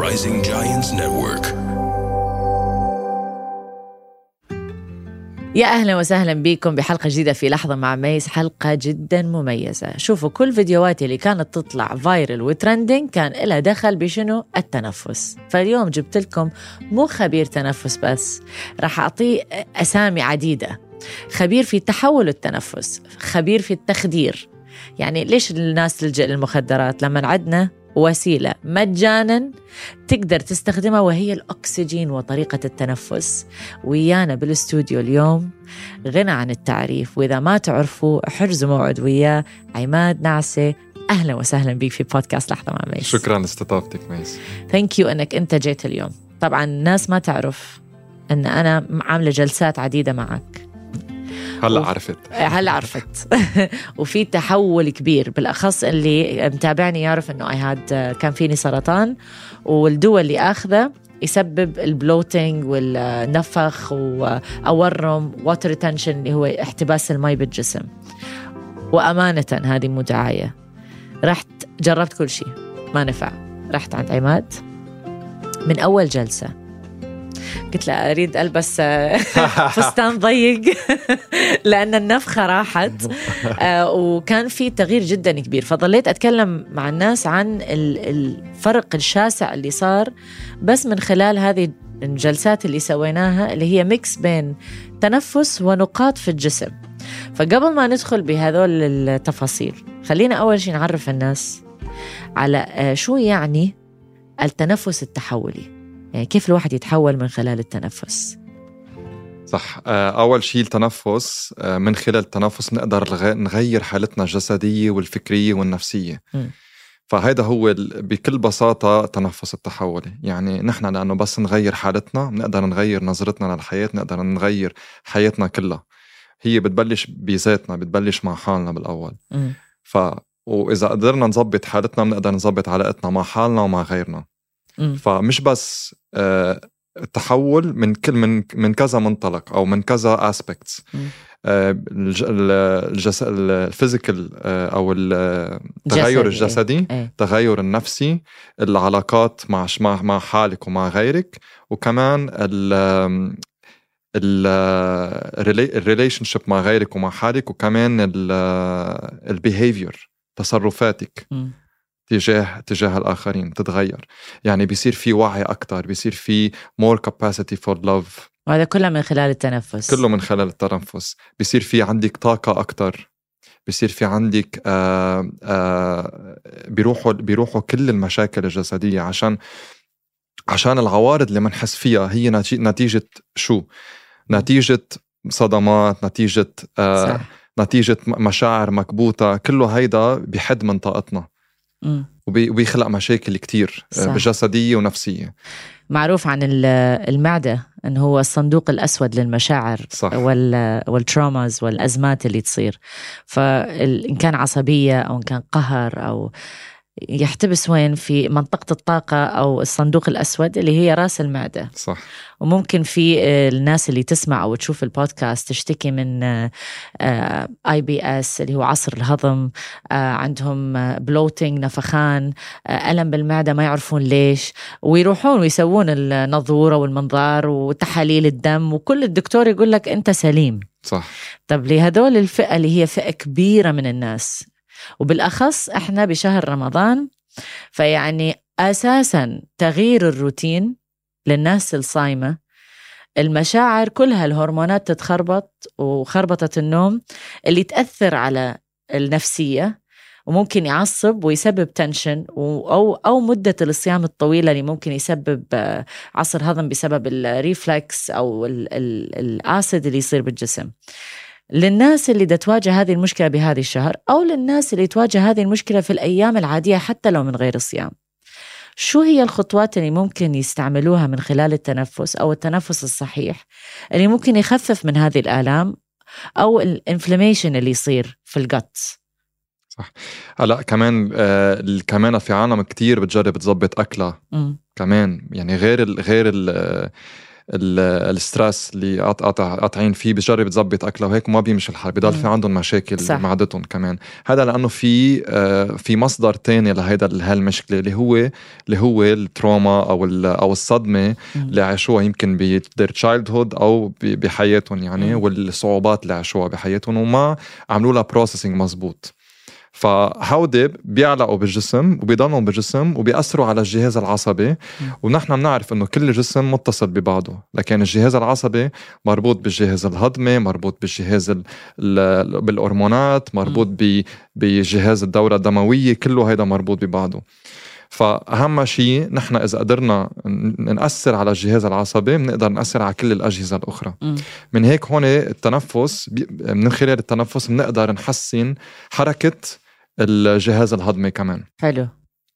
Rising Giants Network. يا أهلا وسهلا بكم بحلقة جديدة في لحظة مع ميس، حلقة جدا مميزة. شوفوا كل فيديوهاتي اللي كانت تطلع فايرل وترندنج كان إلها دخل بشنو؟ التنفس. فاليوم جبت لكم مو خبير تنفس بس، راح أعطيه أسامي عديدة. خبير في تحول التنفس، خبير في التخدير. يعني ليش الناس تلجأ للمخدرات لما عندنا وسيلة مجانا تقدر تستخدمها وهي الأكسجين وطريقة التنفس؟ ويانا بالاستوديو اليوم غنى عن التعريف، وإذا ما تعرفوا حجزوا موعد وياه، عماد نعسة. أهلا وسهلا بك في بودكاست لحظة مع ميس. شكرا لاستضافتك ميس. ثانك يو أنك أنت جيت اليوم. طبعا الناس ما تعرف أن أنا عاملة جلسات عديدة معك. هلا عرفت وفي تحول كبير، بالأخص اللي متابعني يعرف أنه كان فيني سرطان، والدواء اللي أخذه يسبب البلوتينج والنفخ وأورم واتر ريتنشن اللي هو احتباس الماء بالجسم. وأمانة هذه مو دعاية، رحت جربت كل شيء ما نفع. رحت عند عماد من أول جلسة قلت له أريد ألبس فستان ضيق لأن النفخة راحت. وكان في تغيير جدا كبير، فضليت أتكلم مع الناس عن الفرق الشاسع اللي صار بس من خلال هذه الجلسات اللي سويناها، اللي هي ميكس بين تنفس ونقاط في الجسم. فقبل ما ندخل بهذول التفاصيل، خلينا أول شيء نعرف الناس على شو يعني التنفس التحولي، يعني كيف الواحد يتحول من خلال التنفس. صح. أول شيء التنفس، من خلال التنفس نقدر نغير حالتنا الجسدية والفكرية والنفسية. فهذا هو بكل بساطة تنفس التحولي. يعني نحن لأنه بس نغير حالتنا نقدر نغير نظرتنا للحياة، نقدر نغير حياتنا كلها. هي بتبلش بذاتنا، بتبلش مع حالنا بالأول. وإذا قدرنا نضبط حالتنا بنقدر نضبط علاقتنا مع حالنا ومع غيرنا. فمش بس التحول من كذا منطلق أو من كذا aspects. الفيزيكال أو التغير الجسدي، التغير النفسي، العلاقات مع حالك ومع غيرك، وكمان الريليشنشيب مع غيرك ومع حالك، وكمان البيهيفير، تصرفاتك تجاه الآخرين تتغير. يعني بيصير في وعي أكتر، بيصير في more capacity for love، وهذا كله من خلال التنفس. كله من خلال التنفس. بيصير في عندك طاقة أكتر، بيصير في عندك بيروحوا كل المشاكل الجسدية، عشان العوارض اللي منحس فيها هي نتيجة شو؟ نتيجة صدمات، نتيجة مشاعر مكبوتة. كله هيدا بيحد من طاقتنا وبيخلق مشاكل كتير جسدية ونفسية. معروف عن المعدة أنه هو الصندوق الأسود للمشاعر والتروماز والأزمات اللي تصير. فإن كان عصبية أو إن كان قهر أو يحتبس وين؟ في منطقة الطاقة أو الصندوق الأسود اللي هي رأس المعدة. صح. وممكن في الناس اللي تسمع أو تشوف البودكاست تشتكي من IBS اللي هو عصر الهضم، عندهم بلوتينج، نفخان، ألم بالمعدة، ما يعرفون ليش، ويروحون ويسوون النظورة والمنظار وتحاليل الدم، وكل الدكتور يقول لك أنت سليم. صح. طب لهذول الفئة اللي هي فئة كبيرة من الناس، وبالأخص إحنا بشهر رمضان، فيعني أساساً تغيير الروتين للناس الصايمة، المشاعر كلها، الهرمونات تتخربط، وخربطة النوم اللي تأثر على النفسية، وممكن يعصب ويسبب تنشن، أو مدة الصيام الطويلة اللي ممكن يسبب عصر هضم بسبب الريفلكس أو الآسيد اللي يصير بالجسم. للناس اللي تواجه هذه المشكلة بهذه الشهر، أو للناس اللي تواجه هذه المشكلة في الأيام العادية حتى لو من غير الصيام، شو هي الخطوات اللي ممكن يستعملوها من خلال التنفس أو التنفس الصحيح اللي ممكن يخفف من هذه الآلام أو الانفلاميشن اللي يصير في الجت؟ صح. هلا كمان في عالم كتير بتجرب تزبط أكلها كمان. يعني غير الستريس اللي قاطعين فيه، بجرب تزبط أكله وهيك وما بيمشي الحال، بضل في عندهم مشاكل صح. معدتهم كمان. هذا لأنه في مصدر تاني هالمشكلة اللي هو التروما أو الصدمة اللي عاشوها يمكن بدير تشايلدهود أو بحياتهم يعني، والصعوبات اللي عاشوها بحياتهم وما عملوا لها بروسيسنج مزبوط. فهودي بيعلقوا بالجسم وبيضلوا بالجسم وبيأثروا على الجهاز العصبي. ونحن بنعرف انه كل الجسم متصل ببعضه، لكن الجهاز العصبي مربوط بالجهاز الهضمي، مربوط بالجهاز بالهرمونات، مربوط بجهاز الدورة الدموية، كله هيدا مربوط ببعضه. فأهم شيء نحن إذا قدرنا نأثر على الجهاز العصبي بنقدر نأثر على كل الأجهزة الأخرى. من هيك هون التنفس، من خلال التنفس بنقدر نحسن حركة الجهاز الهضمي كمان. حلو.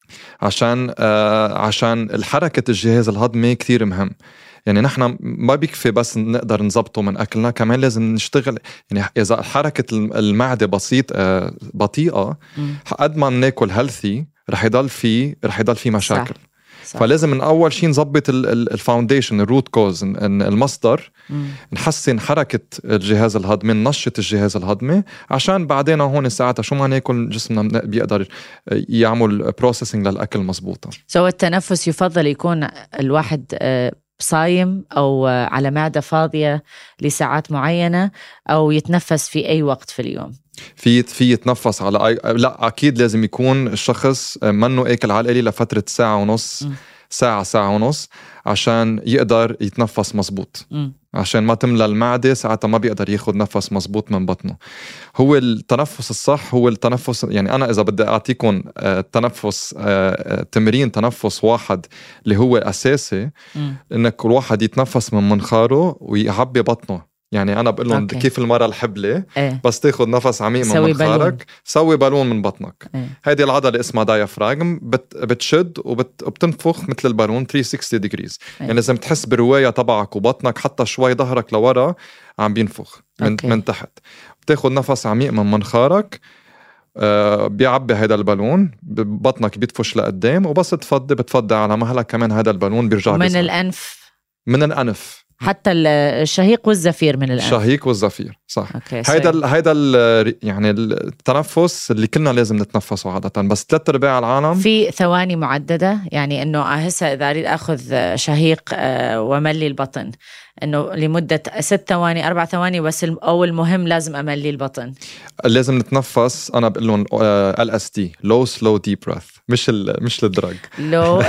عشان الحركة الجهاز الهضمي كتير مهم. يعني نحن ما بيكفي بس نقدر نزبطه من أكلنا، كمان لازم نشتغل. يعني إذا حركة المعدة بطيئة قد ما ناكل هيلثي رح يضل في مشاكل. صح. فلازم من أول شيء نزبط الفاونديشن، الروت كوز، المصدر. نحسن حركة الجهاز الهضمي، ننشط الجهاز الهضمي، عشان بعدين هون ساعتها شو ما ناكل جسمنا بيقدر يعمل بروسيسنج للأكل مزبوطة. التنفس يفضل يكون الواحد صايم أو على معدة فاضية لساعات معينة، أو يتنفس في أي وقت في اليوم؟ في يتنفس على لا أكيد لازم يكون الشخص منه آكل على القليل لفترة ساعة ونص، ساعة ونص، عشان يقدر يتنفس مزبوط. عشان ما تملى المعدة ساعتها ما بيقدر ياخد نفس مزبوط من بطنه. هو التنفس الصح هو التنفس، يعني أنا إذا بدي أعطيكم تنفس، تمرين تنفس واحد اللي هو أساسي، إنك الواحد يتنفس من منخاره ويعبي بطنه. يعني أنا بقول لهم كيف المرة الحبلة بس تاخد نفس عميق من منخارك، سوي بالون من بطنك. هيدي العضلة اسمها دايافراغم، بتشد وبتنفخ مثل البالون 360 degrees. يعني لازم تحس برواية تبعك وبطنك، حتى شوي ظهرك لورا عم بينفخ من تحت. بتاخد نفس عميق من منخارك، بيعبي هيدا البالون، بطنك بيتفش لقدام، وبس بتفضي على مهلك كمان هذا البالون بيرجع من بيسهل. من الأنف حتى الشهيق والزفير من الأنف. الشهيق والزفير صح. هيدا يعني التنفس اللي كلنا لازم نتنفسه عادة، بس 3/4 العالم في ثواني معددة. يعني إنه هسه إذا أريد أخذ شهيق وملي البطن، إنه لمدة 6 ثواني 4 ثواني بس، أو المهم لازم أملي البطن. لازم نتنفس. أنا بقول لهم LSD low slow deep breath، مش الدراج low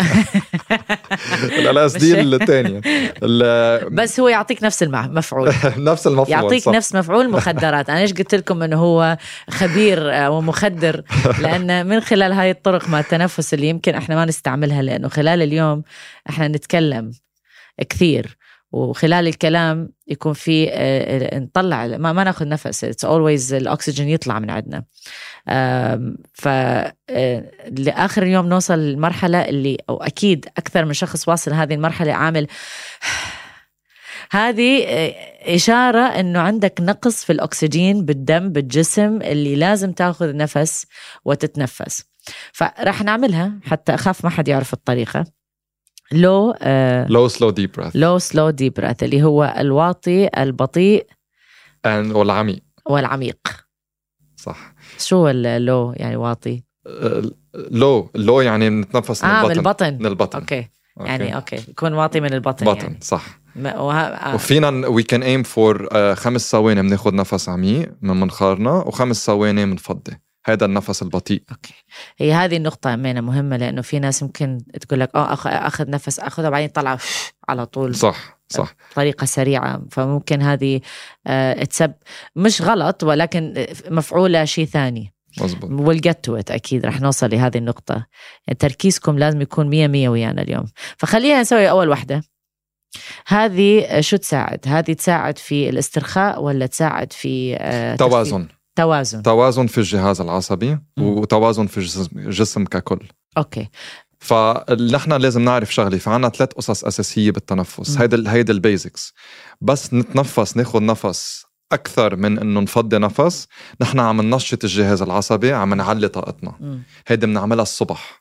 LSD الثانية بس هو يعطيك نفس المفعول نفس المفعول، يعطيك صح. نفس مفعول مخدرات. أنا إيش قلت لكم إنه هو خبير ومخدر، لأن من خلال هاي الطرق مع التنفس اللي يمكن إحنا ما نستعملها، لأنه خلال اليوم إحنا نتكلم كثير، وخلال الكلام يكون في نطلع ما ناخذ نفس. It's always الأكسجين يطلع من عندنا. لآخر اليوم نوصل للمرحلة اللي، أو أكيد أكثر من شخص واصل هذه المرحلة، عامل هذه إشارة أنه عندك نقص في الأكسجين بالدم بالجسم، اللي لازم تأخذ نفس وتتنفس. فرح نعملها حتى أخاف ما حد يعرف الطريقة. low slow deep breath اللي هو الواطي البطيء والعميق. صح. شو اللو يعني واطي؟ لو يعني نتنفس من البطن. أوكي. يعني أوكي يكون واطي من البطن يعني. صح. وفينا we can aim for 5 ثواني بناخد نفس عميق من منخارنا و5 ثواني بنفضي. هذا النفس البطيء. أوكي. هي هذه النقطة مهمة، لأنه في ناس ممكن تقول لك أخذ نفس أخذها بعدين طلع على طول. صح. بطريقة سريعة، فممكن هذه تسبب مش غلط، ولكن مفعولة شيء ثاني. مزبوط. we'll get to it. أكيد رح نوصل لهذه النقطة. يعني تركيزكم لازم يكون 100 ويانا اليوم. فخلينا نسوي أول واحدة. هذه شو تساعد؟ هذه تساعد في الاسترخاء ولا تساعد في توازن في الجهاز العصبي وتوازن في الجسم ككل. أوكي. فنحن لازم نعرف شغلة، فعنا 3 قصص أساسية بالتنفس. هيدا البيزكس. بس نتنفس، ناخد نفس أكثر من إنه نفضي نفس، نحن عم ننشط الجهاز العصبي، عم نعلي طاقتنا. هيدا بنعملها الصبح.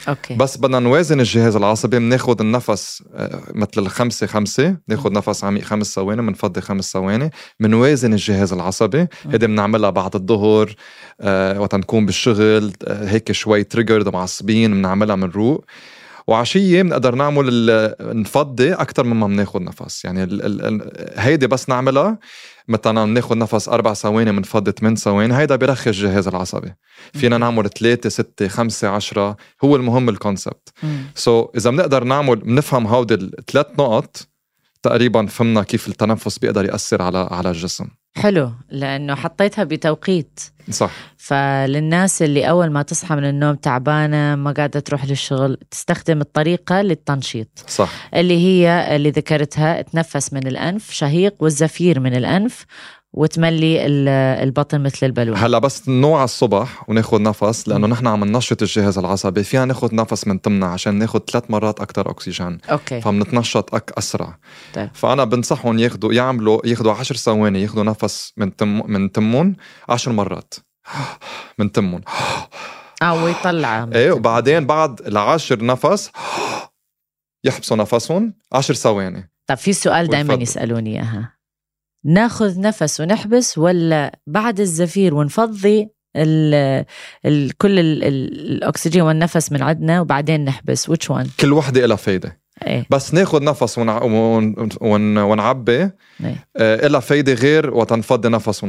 أوكي. بس بدنا نوازن الجهاز العصبي. بناخد النفس مثل 5-5، ناخد نفس عميق 5 ثواني، منفضي 5 ثواني، منوازن الجهاز العصبي. هيدا بنعملها بعد الظهر وقت نكون بالشغل هيك شوي تريجرد معصبين، بنعملها من روق. وعشية بنقدر نعمل نفضي أكتر مما بناخد نفس. يعني هيدي بس نعملها مثلا ناخد نفس 4 ثواني منفضي 8 ثواني، هيدا بيرخي الجهاز العصبي. فينا نعمل 3 6 5 10. هو المهم الكونسبت. إذا بنقدر بنفهم هودي ال3 نقط تقريبا فهمنا كيف التنفس بيقدر يأثر على الجسم. حلو، لأنه حطيتها بتوقيت. صح. فللناس اللي أول ما تصحى من النوم تعبانة ما قاعدة تروح للشغل، تستخدم الطريقة للتنشيط. صح. اللي هي اللي ذكرتها، تنفس من الأنف، شهيق والزفير من الأنف، وتملي البطن مثل البالون. هلا بس نوع الصبح وناخد نفس، لأنه نحن عم ننشط الجهاز العصبي، فيها ناخد نفس من تمنا عشان ناخد 3 مرات أكتر أكسجين. أوكي. فمنتنشط أسرع. طيب. فأنا بنصحهم ياخدوا 10 ثواني، ياخدوا نفس من تمون 10 مرات من تمون ويطلع. ايه، وبعدين بعد 10 نفس يحبسوا نفسهم 10 ثواني. طب في سؤال دايما يسألوني إياها، ناخذ نفس ونحبس ولا بعد الزفير ونفضي كل الأكسجين والنفس من عندنا وبعدين نحبس؟ which one؟ كل وحدة إلها فايدة. إيه؟ بس ناخد نفس ونعبي إيه؟ إلها فايدة غير وتنفضي نفس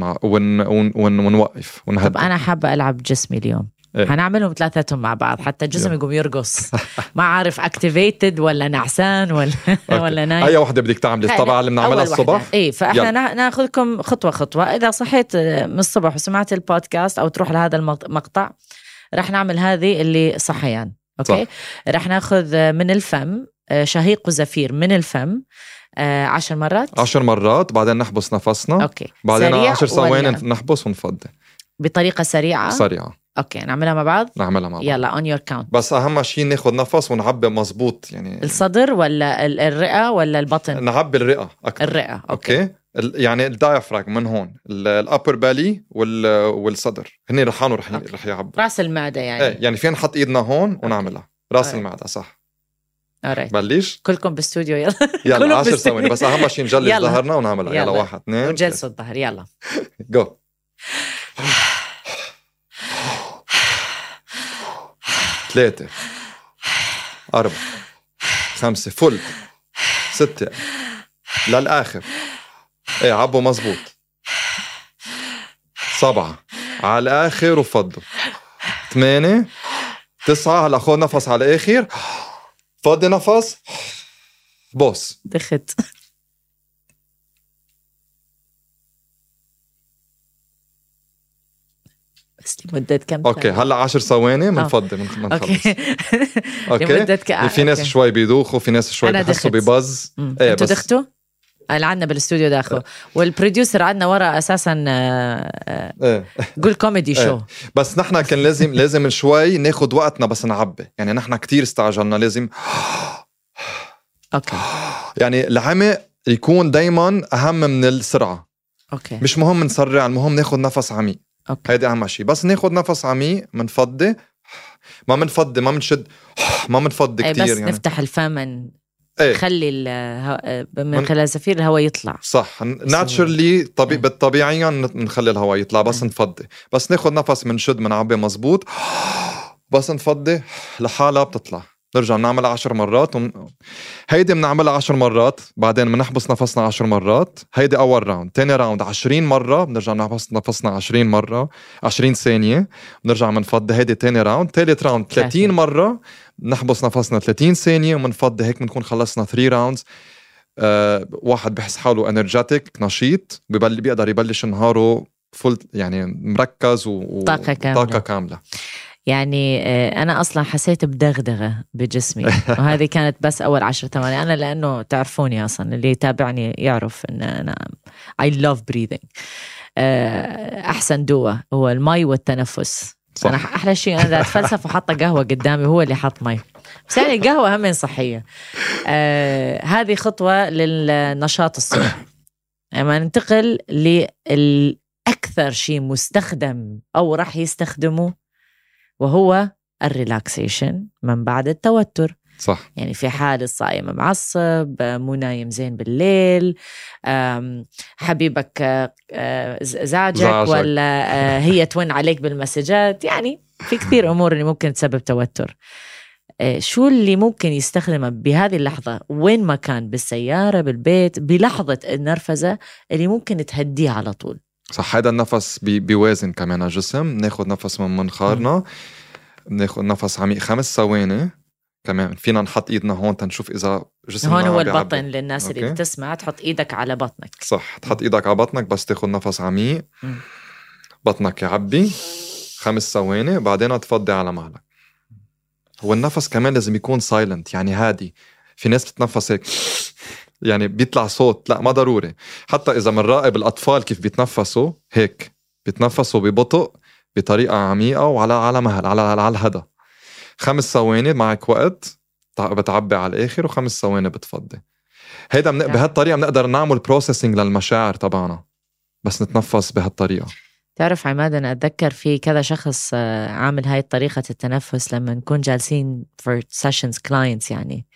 ونوقف ونهدي. طب أنا حابة ألعب جسمي اليوم. إيه؟ هنعملهم 3 مع بعض حتى الجسم يقوم يرقص. ما عارف activated ولا نعسان ولا نايم. أي واحدة بدك تعملي طبعا اللي بنعملها الصبح. إيه، فإحنا ناخذكم خطوة. إذا صحيت من الصبح وسمعت البودكاست أو تروح لهذا المقطع، رح نعمل هذه اللي صحيان. أوكي. رح ناخذ من الفم شهيق وزفير من الفم 10 مرات. 10 مرات، بعدين نحبس نفسنا. أوكي. بعدين 10 ثواني نحبس ونفضي بطريقة سريعة. أوكي، نعملها مع بعض. يلا on your count. بس أهم شيء ناخد نفس ونعبي مزبوط. يعني الصدر ولا الرئة ولا البطن؟ نعبي الرئة أكتر. الرئة. أوكي. يعني الدايفراغ من هون، الأبر بالي والصدر هني رحانوا رح يعبوا. راس المعدة يعني. إيه، يعني فين نحط إيدنا هون ونعملها راس المعدة. صح. بلش كلكم باستوديو. يلا يلا 10 ثواني بس. أهم شيء نجلس ظهرنا ونعملها. يلا 1 2 وجلسوا الظهر. يلا جو. 3 4 5 فل 6 للآخر. ايه، عبوا مزبوط. 7 على الآخر وفضوا. 8 9. هلا خذ نفس على الآخر، فضي نفس، بوس دخت. بس لمدة كم؟ اوكي. هلا 10 ثواني منفضي منخلص. اوكي. في ناس شوي بيدوخوا، في ناس شوي بيحسوا ببز. ايه، انتوا دختوا؟ عندنا بالاستوديو داخل والبروديوسر عندنا ورا اساسا قول كوميدي شو. بس نحن كان لازم شوي ناخد وقتنا بس نعبي. يعني نحن كتير استعجلنا. لازم اوكي. يعني العمق يكون دايما اهم من السرعة. اوكي. مش مهم نسرع، المهم ناخد نفس عميق. هيدا اهم شيء. بس ناخد نفس عميق، منفضي، ما منفضي، ما منشد، ما منفضي كتير. بس يعني نفتح الفم، خلي من خلال زفير الهواء يطلع. صح. ناتشرلي بالطبيعيا نخلي الهواء يطلع. بس نفضي، بس ناخد نفس منشد منعبي مزبوط، بس نفضي لحالها بتطلع. نرجع نعملها 10 مرات هيدي بنعملها 10 مرات، بعدين بنحبس نفسنا 10 مرات. هيدي أول راوند. تاني راوند 20 مرة بنرجع نحبس نفسنا 20 مرة 20 ثانية، بنرجع منفضي. هيدي تاني راوند. تالت راوند 30 مرة نحبس نفسنا 30 ثانية ومنفضي. هيك بنكون خلصنا 3 راوندز. واحد بحس حاله انرجاتيك، نشيط، بيقدر يبلش نهاره فل، يعني مركز وطاقة كاملة. يعني أنا أصلا حسيت بدغدغة بجسمي وهذه كانت بس أول 10 ثواني. أنا لأنه تعرفوني أصلا، اللي يتابعني يعرف أن أنا I love breathing. أحسن دواء هو المي والتنفس. صح. أنا أحلى شيء أنا أتفلسف وحاطة قهوة قدامي، هو اللي حط مي. بس يعني القهوة هم صحية. هذه خطوة للنشاط الصبح. أما ننتقل للأكثر شيء مستخدم أو رح يستخدمه، وهو الريلاكسيشن من بعد التوتر. صح. يعني في حال الصايم معصب، مو نايم زين بالليل، حبيبك زعجك ولا هي تون عليك بالمسجات، يعني في كثير أمور اللي ممكن تسبب توتر. شو اللي ممكن يستخدمه بهذه اللحظة وين ما كان، بالسيارة، بالبيت، بلحظة النرفزة اللي ممكن تهديه على طول؟ صح. هذا النفس بيوازن كمان الجسم. ناخد نفس من منخارنا، ناخد نفس عميق 5 ثواني. كمان فينا نحط ايدنا هون تنشوف اذا جسمنا هون هو بيعبي. البطن للناس اللي بتسمع، تحط ايدك على بطنك. صح، تحط ايدك على بطنك بس تاخد نفس عميق. بطنك يعبي 5 ثواني، بعدين تفضي على مهلك. هو النفس كمان لازم يكون سايلنت، يعني هادي. في ناس بتتنفس هيك يعني بيطلع صوت، لا ما ضروري. حتى إذا منراقب الأطفال كيف بيتنفسوا هيك، بيتنفسوا ببطء بطريقة عميقة وعلى مهل، على الهدى. 5 ثواني معك وقت بتعبي على الآخر، و5 ثواني بتفضي. هيدا بهالطريقة بنقدر نعمل بروسيسنج للمشاعر تبعنا، بس نتنفس بهالطريقة. تعرف عماد، أنا أتذكر في كذا شخص عامل هاي طريقة التنفس لما نكون جالسين for sessions clients، يعني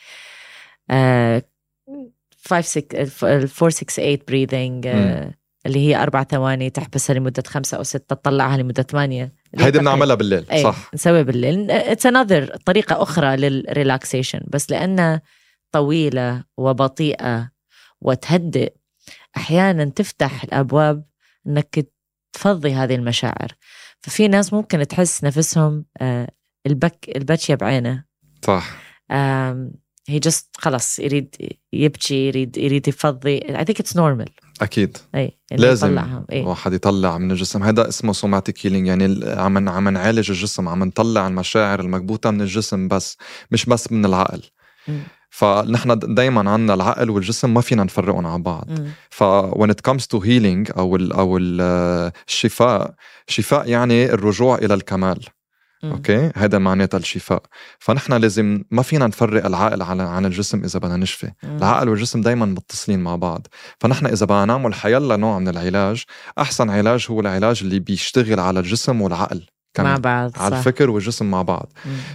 4-6-8 breathing، اللي هي 4 ثواني تحبسها لمدة 5 أو 6، تطلعها لمدة 8. هيدا بنعملها بالليل. صح، نسوي بالليل. it's another طريقة أخرى للريلاكسيشن، بس لأنها طويلة وبطيئة وتهدئ، أحيانا تفتح الأبواب أنك تفضي هذه المشاعر. ففي ناس ممكن تحس نفسهم البكية بعينه. صح. هي just خلص يريد يبكي، يريد يفضي. I think it's normal. أكيد. لازم واحد يطلع من الجسم. هذا اسمه somatic healing، يعني عم نعالج الجسم، عم نطلع المشاعر المكبوتة من الجسم، مش بس من العقل. فنحن دايما عنا العقل والجسم ما فينا نفرقهم عن بعض. when it comes to healing أو الشفاء يعني الرجوع إلى الكمال. أوكي، هذا معناتها الشفاء. فنحن لازم ما فينا نفرق العقل عن الجسم إذا بدنا نشفي. العقل والجسم دايما متصلين مع بعض. فنحن إذا بدنا نعمل حيلا نوع من العلاج، أحسن علاج هو العلاج اللي بيشتغل على الجسم والعقل مع بعض، على الفكر والجسم مع بعض.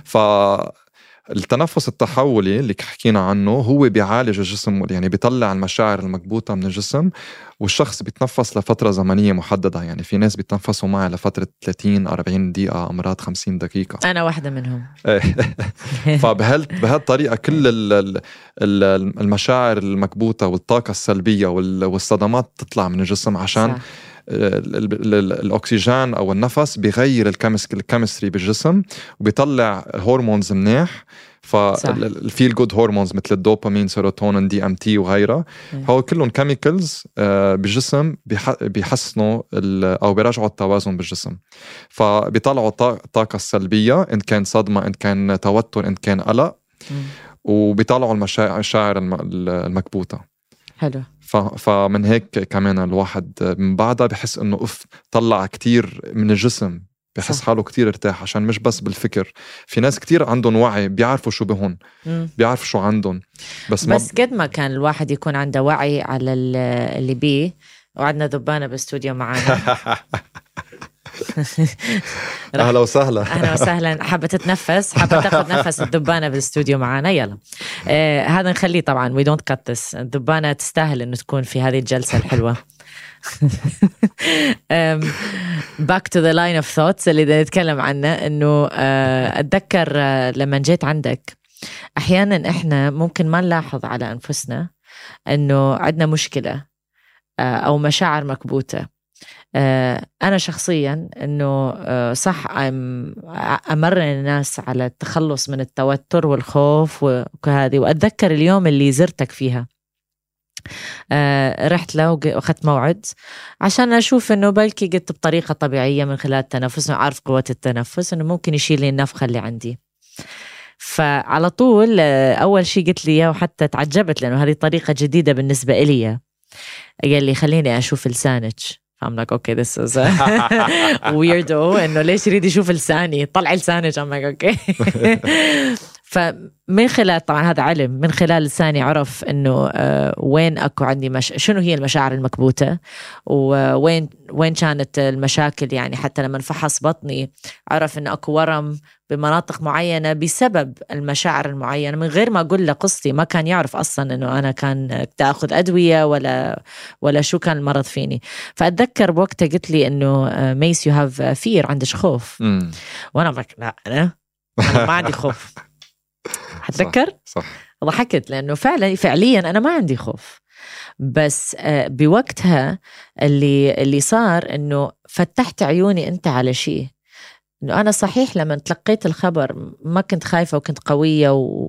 التنفس التحولي اللي حكينا عنه هو بيعالج الجسم، يعني بيطلع المشاعر المكبوتة من الجسم، والشخص بيتنفس لفترة زمنية محددة. يعني في ناس بيتنفسوا معي لفترة 30-40 دقيقة، أمرات 50 دقيقة. أنا واحدة منهم. بهالطريقة كل المشاعر المكبوتة والطاقة السلبية والصدمات تطلع من الجسم، عشان الأكسجين أو النفس بيغير الكيمستري بالجسم، وبيطلع هرمونز منيح. فالفيل جود هرمونز مثل الدوبامين، سيروتونين، DMT وغيرها، هو كلهم كيميكلز بالجسم بيحسنوا أو بيرجعوا التوازن بالجسم. فبيطلعوا الطاقة السلبية، إن كان صدمة، إن كان توتر، إن كان قلق، وبيطلعوا المشاعر المكبوتة. حلو. فمن هيك كمان الواحد من بعدها بحس إنه طلع كتير من الجسم، بحس حاله كتير ارتاح، عشان مش بس بالفكر. في ناس كتير عندهم وعي، بيعرفوا شو بهون، بيعرفوا شو عندهم، بس قد ما كان الواحد يكون عنده وعي على اللي بيه. وعدنا ذبانة بالاستوديو معانا. أهلا وسهلا. أهلا وسهلا. حابة تتنفس، حابة تاخد نفس الذبانة بالاستوديو معانا. يلا هذا نخليه طبعا، we don't cut this. الذبانة تستاهل إنه تكون في هذه الجلسة الحلوة. back to the line of thoughts اللي بدنا نتكلم عنه. إنه أتذكر لما جيت عندك، أحيانا إحنا ممكن ما نلاحظ على أنفسنا إنه عندنا مشكلة أو مشاعر مكبوتة. أنا شخصياً إنه صح أمرن الناس على التخلص من التوتر والخوف وهذه. وأتذكر اليوم اللي زرتك فيها، رحت له وأخذت موعد عشان أشوف إنه بلكي قلت بطريقة طبيعية من خلال التنفس، أعرف قوة التنفس إنه ممكن يشيل لي النفخة اللي عندي. فعلى طول أول شيء قلت لي، وحتى تعجبت لأنه هذه طريقة جديدة بالنسبة إلي، قال لي خليني أشوف لسانك. I'm like okay this is weirdo، إنه ليش يريد يشوف لساني؟ طلع لسانك. I'm like okay. فمن خلال طبعا هذا علم، من خلال لساني عرف انه وين اكو عندي شنو هي المشاعر المكبوتة، وين كانت المشاكل. يعني حتى لما فحص بطني عرف انه اكو ورم بمناطق معينة بسبب المشاعر المعينة، من غير ما أقول له قصتي. ما كان يعرف أصلا أنه أنا كان تأخذ أدوية ولا شو كان المرض فيني. فأتذكر بوقتها قلت لي أنه ميس يو هاف فير، عندش خوف. وأنا بك لا أنا ما عندي خوف. هتذكر صح. ضحكت لأنه فعليا أنا ما عندي خوف. بس بوقتها اللي صار أنه فتحت عيوني أنت على شيء، إنه أنا صحيح لما تلقيت الخبر ما كنت خايفة وكنت قوية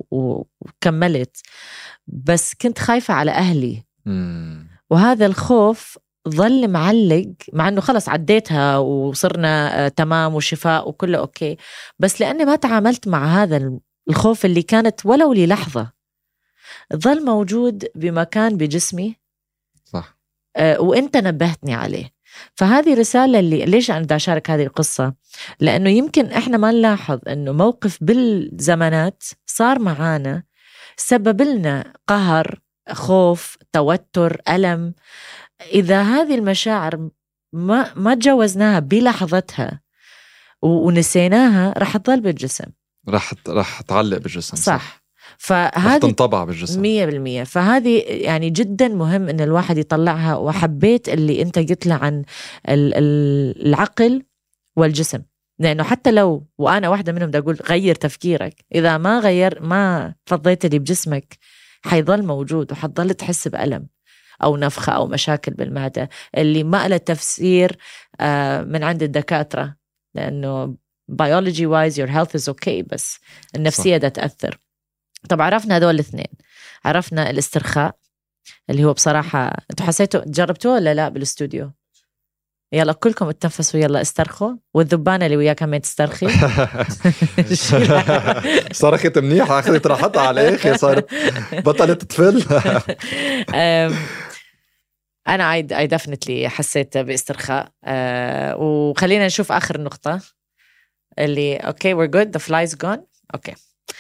وكملت، بس كنت خايفة على أهلي. وهذا الخوف ظل معلق، مع أنه خلص عديتها وصرنا تمام وشفاء وكله أوكي، بس لأني ما تعاملت مع هذا الخوف اللي كانت ولو لي لحظة ظل موجود بمكان بجسمي. صح. وإنت نبهتني عليه. فهذه رسالة اللي ليش أنا بدي أشارك هذه القصة، لأنه يمكن إحنا ما نلاحظ أنه موقف بالزمانات صار معانا سبب لنا قهر، خوف، توتر، ألم. إذا هذه المشاعر ما تجاوزناها بلحظتها ونسيناها رح تضل بالجسم، رح تعلق بالجسم. صح. فهذه تنطبع بالجسم 100%. فهذه يعني جدا مهم ان الواحد يطلعها. وحبيت اللي انت قلت له عن العقل والجسم، لانه حتى لو وانا واحدة منهم بدي اقول غير تفكيرك، اذا ما فضيت اللي بجسمك حيظل موجود وحتظل تحس بألم او نفخة او مشاكل بالمعدة اللي ما له تفسير من عند الدكاترة، لانه biology wise your health is okay، بس النفسية ده تأثر. طب عرفنا هذول الاثنين، عرفنا الاسترخاء اللي هو بصراحة انتوا حسيتوا جربتوه ولا لا بالاستوديو؟ يلا كلكم اتنفسوا، يلا استرخوا. والذبانة اللي وياك كمان تسترخي. صرخت منيحة، أخذت راحتها على الآخر، صارت بطلت تفل. أنا I definitely حسيت باسترخاء. وخلينا نشوف آخر نقطة اللي okay we're good the fly is gone okay.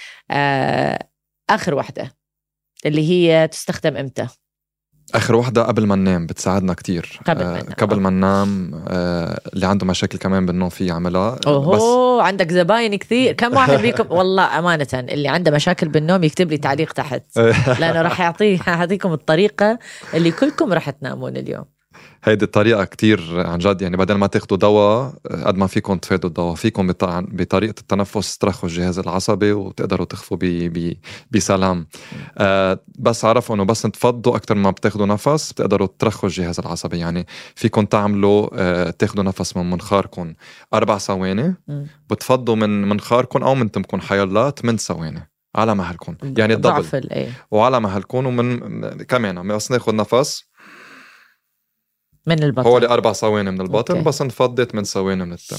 آخر واحدة اللي هي تستخدم إمتى؟ آخر واحدة قبل ما ننام، بتساعدنا كتير. قبل ما ننام. اللي عنده مشاكل كمان بالنوم فيه يعملها. بس عندك زباين كثير. كم واحد بيكم والله أمانة اللي عنده مشاكل بالنوم يكتب لي تعليق تحت، لأنه راح أعطيكم الطريقة اللي كلكم راح تنامون اليوم. هيدي الطريقة كتير عن جد، يعني بدل ما تاخدوا دواء قد ما فيكم تفادوا الدواء، فيكم بطريقة التنفس ترخوا الجهاز العصبي وتقدروا تخفوا بسلام. بس عرفوا انه بس تفضوا اكتر ما بتاخدوا نفس بتقدروا ترخوا الجهاز العصبي. يعني فيكم تعملوا تاخدوا نفس من منخاركم 4 ثواني، بتفضوا من منخاركم او من تمكم حيالله 8 ثواني على مهلكم، يعني الضبل وعلى مهلكم. ومن كمان بس ناخد نفس من البطن، هو 4 ثواني من البطن. بس نفضي 8 ثواني من التم.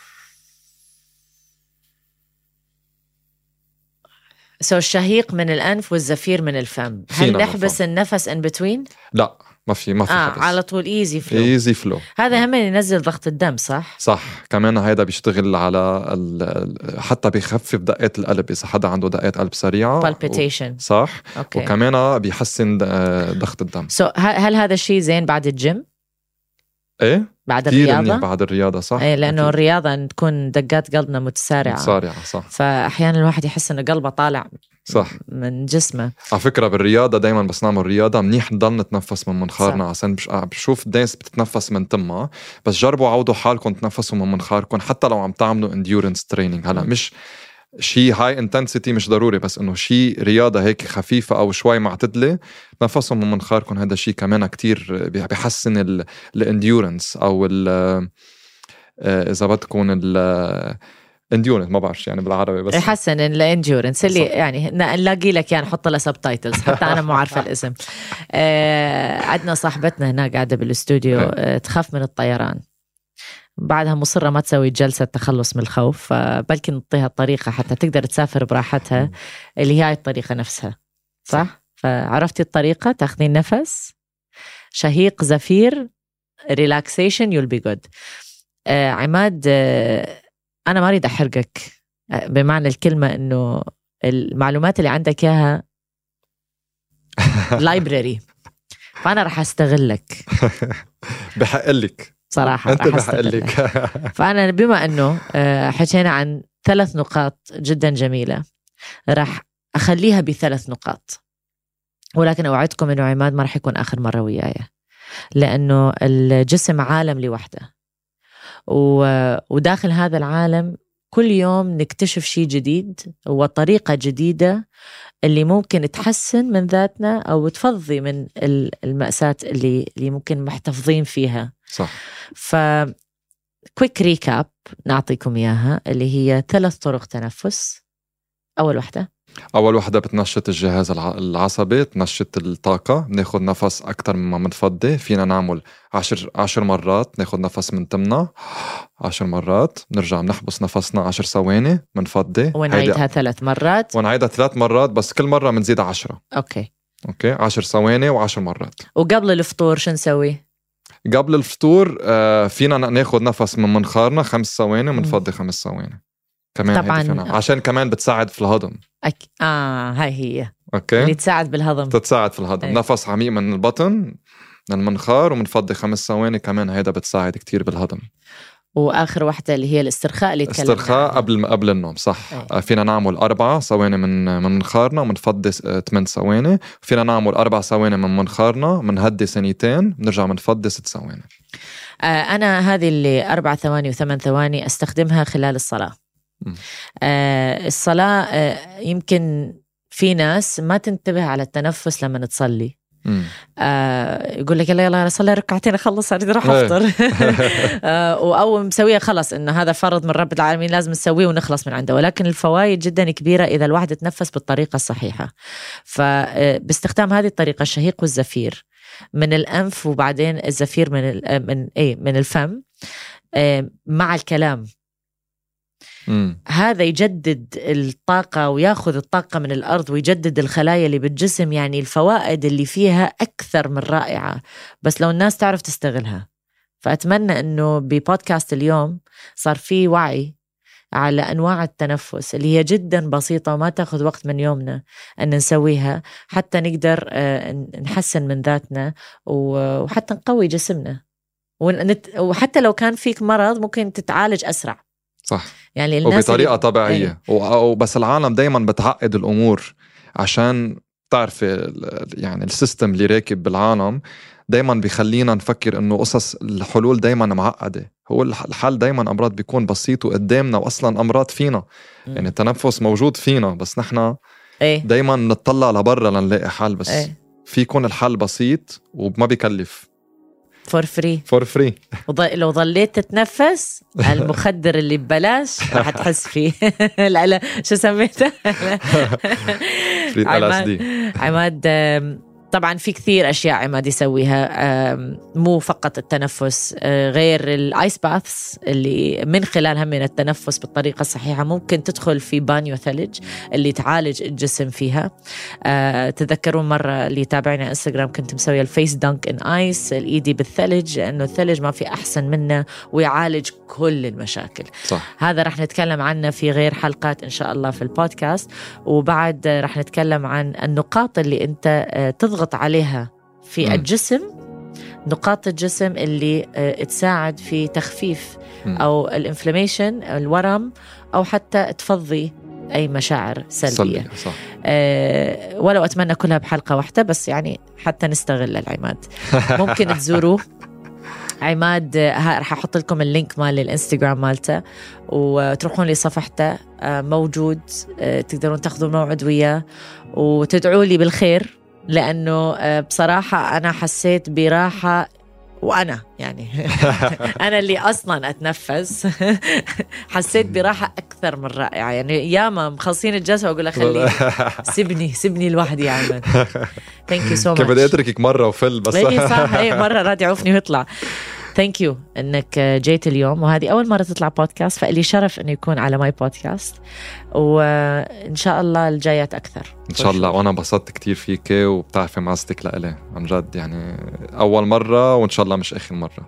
الشهيق من الأنف والزفير من الفم. هل نحبس النفس in between؟ لا، ما في حبس. على طول easy flow. هذا هم ينزل ضغط الدم. صح. كمان هيدا بيشتغل على حتى بيخفف دقات القلب إذا حدا عنده دقات قلب سريعة. palpitation. صح. وكمان بيحسن ضغط الدم. هل هذا الشيء زين بعد الجيم؟ ايه بعد الرياضة. بعد الرياضة صح. إيه، لأنه الرياضة تكون دقات قلبنا متسارعة. صح. فأحيانا الواحد يحس إنه قلبه طالع صح من جسمه. على فكرة بالرياضة دايما بس نعمل رياضة منيح نضل نتنفس من منخارنا، عشان بشوف الناس بتتنفس من تمها. بس جربوا عودوا حالكم تنفسوا من منخاركم حتى لو عم تعملوا endurance training. هلا مش شيء هاي انتنسيتي مش ضروري، بس انه شيء رياضة هيك خفيفة او شوي معتدلة تنفسوا من منخاركم. هذا شيء كمان كتير بيحسن الانديورنس او اذا بدكم انديورنس، ما بعرف يعني بالعربي، بس يحسن الانديورنس اللي يعني نلاقي لك يعني نحط له سبتايتلز حتى انا مو عارفه الاسم. عندنا صاحبتنا هناك قاعده بالاستوديو تخاف من الطيران، بعدها مصرة ما تسوي جلسة تخلص من الخوف، فبلكن نعطيها الطريقة حتى تقدر تسافر براحتها اللي هي الطريقة نفسها. صح؟ فعرفتي الطريقة، تاخذين نفس شهيق زفير relaxation you'll be good. عماد، أنا ما أريد أحرقك بمعنى الكلمة إنه المعلومات اللي عندك إياها لايبراري، فأنا رح أستغلك. بحقلك صراحة أنت بحقلك. فأنا بما أنه حكينا عن 3 نقاط جدا جميلة، رح أخليها ب3 نقاط، ولكن أوعدكم أنه عماد ما رح يكون آخر مرة وياي، لأنه الجسم عالم لوحده، وداخل هذا العالم كل يوم نكتشف شيء جديد وطريقة جديدة اللي ممكن تحسن من ذاتنا أو تفضي من المأساة اللي ممكن محتفظين فيها. صح. كويك ريكاب نعطيكم إياها، اللي هي 3 طرق تنفس. أول وحدة بتنشط الجهاز العصبي، تنشط الطاقة، ناخد نفس أكتر مما منفضي. فينا نعمل 10 مرات، ناخد نفس من تمنا 10 مرات، نرجع نحبس نفسنا 10 ثواني منفضي، ونعيدها 3 مرات، ونعيدها 3 مرات، بس كل مرة منزيد 10. أوكي 10 ثواني و10 مرات. وقبل الفطور شو نسوي؟ قبل الفطور فينا ناخد نفس من منخارنا 5 ثواني ومنفضي 5 ثواني كمان طبعاً، عشان كمان بتساعد في الهضم. هاي هي أوكي. اللي تساعد بالهضم، تساعد في الهضم. نفس عميق من البطن من المنخار ومنفضي 5 ثواني كمان، هيدا بتساعد كتير بالهضم. وآخر واحدة اللي هي الاسترخاء اللي تكلمنا استرخاء قبل النوم. صح. فينا نعمل 4 ثواني من منخارنا ومنفضي 8 ثواني. فينا نعمل 4 ثواني من منخارنا، منهدي ثانيتين، نرجع منفضي 6 ثواني. أنا هذه اللي 4 ثواني و8 ثواني أستخدمها خلال الصلاة. الصلاة يمكن في ناس ما تنتبه على التنفس لما تصلي. يقول لك يلا صلي ركعتين أخلص أريد أروح أفطر. وأول مسويها خلص إنه هذا فرض من رب العالمين لازم نسويه ونخلص من عنده، ولكن الفوائد جدا كبيرة إذا الواحد تنفس بالطريقة الصحيحة. فباستخدام هذه الطريقة، الشهيق والزفير من الأنف، وبعدين الزفير من الفم مع الكلام، هذا يجدد الطاقة وياخذ الطاقة من الأرض ويجدد الخلايا اللي بالجسم. يعني الفوائد اللي فيها أكثر من رائعة، بس لو الناس تعرف تستغلها. فأتمنى أنه ببودكاست اليوم صار فيه وعي على أنواع التنفس اللي هي جدا بسيطة وما تأخذ وقت من يومنا أن نسويها، حتى نقدر نحسن من ذاتنا وحتى نقوي جسمنا، وحتى لو كان فيك مرض ممكن تتعالج أسرع. صح. يعني الناس وبطريقة طبيعية. وبس العالم دايما بتعقد الأمور، عشان تعرف يعني السيستم اللي راكب بالعالم دايما بيخلينا نفكر إنه قصص الحلول دايما معقدة. هو الحل دايما أمراض بيكون بسيط وقدامنا، وأصلا أمراض فينا. يعني التنفس موجود فينا، بس نحنا دايما نطلع لبرا لنلاقي حل. بس في يكون الحل بسيط وما بيكلف. for free. لو ظليت تتنفس المخدر اللي ببلاش راح تحس فيه. لا شو سميته؟ عماد طبعا في كثير أشياء عماد يسويها، مو فقط التنفس، غير الآيس باثس اللي من خلالها من التنفس بالطريقة الصحيحة ممكن تدخل في بانيو ثلج اللي تعالج الجسم فيها. تذكرون مرة اللي تابعنا انستغرام كنت مسوية الفيس دانك ان آيس، الإيدي بالثلج، لأنه الثلج ما في أحسن منه ويعالج كل المشاكل. صح. هذا رح نتكلم عنه في غير حلقات إن شاء الله في البودكاست، وبعد رح نتكلم عن النقاط اللي أنت تضغط عليها في الجسم، نقاط الجسم اللي تساعد في تخفيف أو الانفلاميشن، الورم، أو حتى تفضي أي مشاعر سلبية. صح. ولو أتمنى كلها بحلقة واحدة، بس يعني حتى نستغل العماد. ممكن تزوروه عماد، رح أحط لكم اللينك مال الانستغرام مالته، وتروحون لصفحته موجود، تقدرون تاخذوا موعد وياه وتدعوا لي بالخير، لأنه بصراحة أنا حسيت براحة. وأنا يعني أنا اللي أصلاً أتنفس حسيت براحة أكثر من رائعة. يعني ياما مخلصين الجلسة وأقول له خليني سيبني لوحدي يا عماد. Thank you so much. كيف بدي أتركك مرة وفل بس. صح. مرة راد يعوفني ويطلع. ثانك يو انك جيت اليوم، وهذه اول مره تطلع بودكاست، فالي شرف انه يكون على ماي بودكاست، وان شاء الله الجايات اكثر ان شاء الله. وانا انبسطت كتير فيك، وبتعرفي معزتك لإلي عن جد، يعني اول مره وان شاء الله مش اخر مره.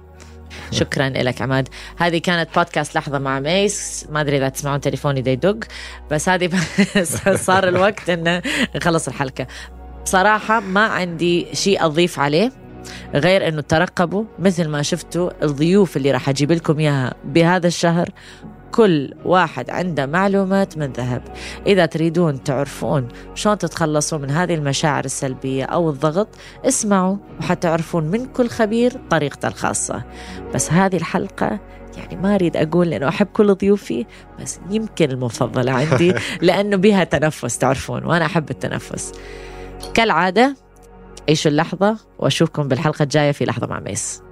شكرا لك عماد. هذه كانت بودكاست لحظة مع ميس. ما أدري إذا تسمعون تليفوني دا يدق، بس هذه صار الوقت إنه نخلص الحلقة. بصراحة ما عندي شيء أضيف عليه غير إنه ترقبوا مثل ما شفتوا الضيوف اللي راح أجيب لكم إياها بهذا الشهر. كل واحد عنده معلومات من ذهب. إذا تريدون تعرفون شلون تتخلصوا من هذه المشاعر السلبية أو الضغط، اسمعوا وحتعرفون من كل خبير طريقته الخاصة. بس هذه الحلقة يعني ما أريد أقول لأنه أحب كل ضيوفي، بس يمكن المفضلة عندي لأنه بها تنفس، تعرفون وأنا أحب التنفس. كالعادة عيشوا اللحظة، وأشوفكم بالحلقة الجاية في لحظة مع ميس.